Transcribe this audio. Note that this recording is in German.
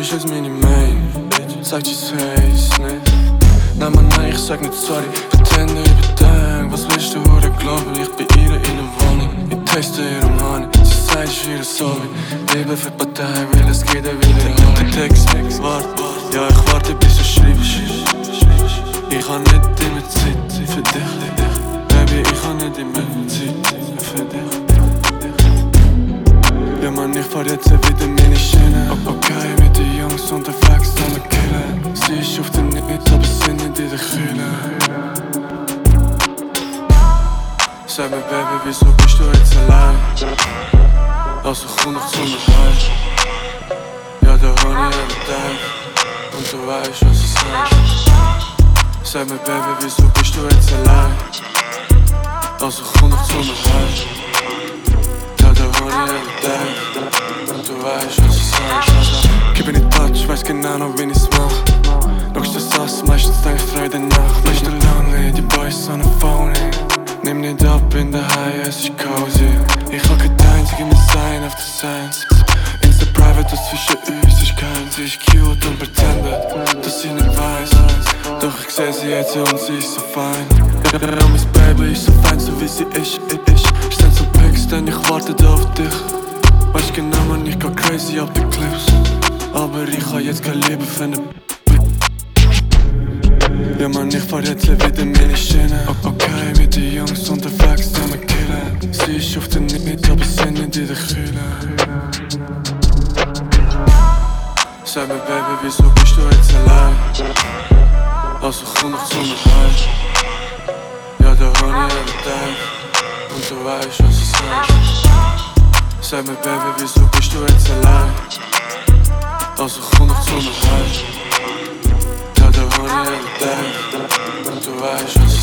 bist jetzt meine Main. Sagt sie sag's nicht. Nein, Mann, nein, ich sag nicht sorry. Vertende überdenk, was willst du oder glauben? Ich bin ihr in der Wohnung, ich taste ihrem Honey. Sie sagt, ich wieder so wie Liebe für die Partei, weil es geht ja wieder an. Text, warte, ja, ich warte bis du schreibst. Ich hab nicht immer Zeit für dich, Baby, ich hab nicht immer Zeit für dich. Ja, Mann, ich fahr jetzt wieder meine Schiene. Okay, mit den Jungs unterwegs, alle killen. Sie ist auf der Nicht, aber sind nicht in der Kühle. Sag mir, Baby, wieso bist du jetzt allein? Also komm noch zu mir heim. Ja, da hab ich einen Tag und du weißt, was ich sag. Sag mir, Baby, wieso bist du jetzt allein? Also komm noch zu mir heim. Ja, da hab ich einen Tag und du weißt, was ich sag. Keep in touch, weiß genau noch, wie ich's mach. Lockst das Ass, meistens denk ich Freude nach. Nicht lange, die Boys on the phone. Nimm nicht ab in der High, es ist cozy. Ich hab kein einziges mehr Sign auf der Signs. Insta Private, das zwischen uns ist kein. Sie ist cute und pretendet, dass sie nicht weiß. Doch ich seh sie jetzt und sie ist so fein. Ja, mein Baby ist so fein, so wie sie ist. Ich send so Pics, denn ich warte da auf dich. Weißt genau, man, ich geh crazy auf die Clips. Aber ich hab jetzt keine Liebe für ne. Ja, Mann, ich fahr jetzt wieder meine Schiene. Okay, mit den Jungs unterwegs, die mich killen. Sie ist auf der Nicht, aber sind nicht in der Kühle. Sag mir, Baby, wieso bist du jetzt allein? Also komm noch zu mir heim. Ja, da hab ich einen Tag und du weißt, was ich sag. Sag mir, Baby, wieso bist du jetzt allein? Also komm noch zu mir heim. Ja, da hab ich einen Tag und du weißt, was ich sag.